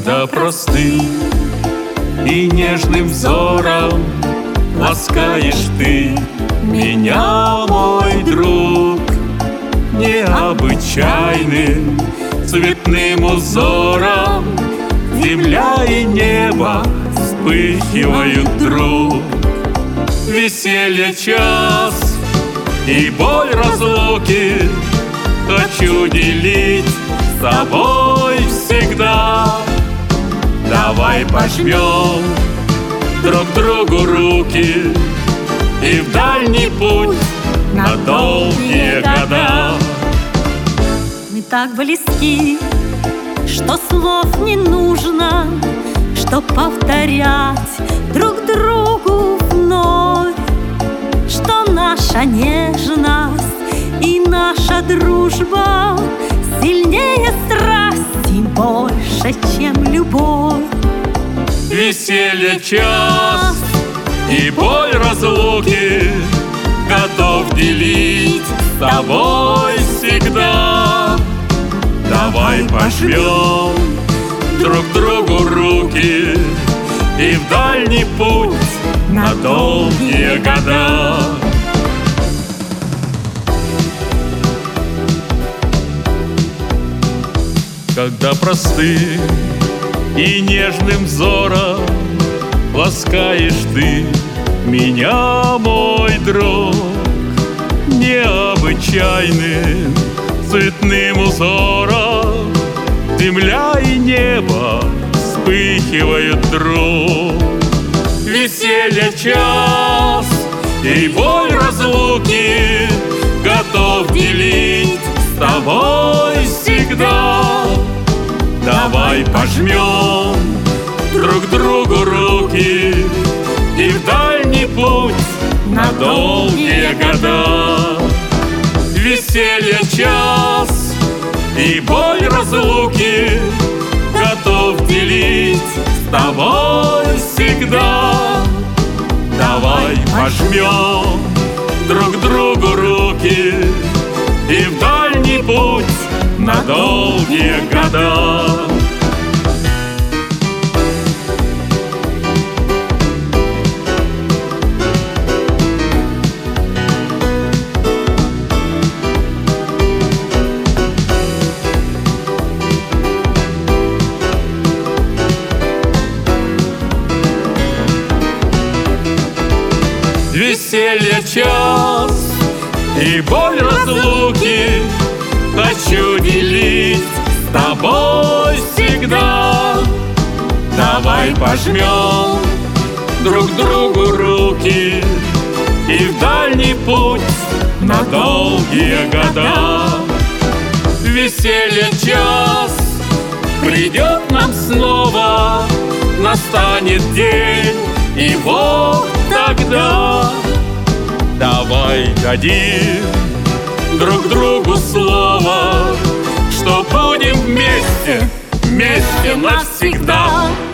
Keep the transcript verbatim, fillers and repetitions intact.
Когда простым и нежным взором ласкаешь ты меня, мой друг, необычайным цветным узором земля и небо вспыхивают вдруг. Веселье час и боль разлуки хочу делить с тобой всегда. Давай пожмем друг другу руки и в дальний путь на долгие года. Мы так близки, что слов не нужно, чтоб повторять друг другу вновь, что наша нежность и наша дружба сильнее страсти, больше, чем любовь. Веселье час и боль разлуки готов делить с тобой всегда. Давай пожмем друг другу руки и в дальний путь на долгие года. Когда простым и нежным взором ласкаешь ты меня, мой друг, необычайным цветным узором земля и небо вспыхивают вдруг. Веселье час и боль разлуки готов делить с тобой всегда. Давай пожмем друг другу руки и в дальний путь на долгие года. Веселье час и боль разлуки готов делить с тобой всегда. Давай пожмем друг другу руки и в дальний путь на долгие года. Веселье час и боль разлуки хочу делить с тобой всегда. Давай пожмем друг другу руки и в дальний путь на долгие года. Веселье час придет нам снова, настанет день, и вот тогда давай дадим друг другу слово, что будем вместе, вместе навсегда.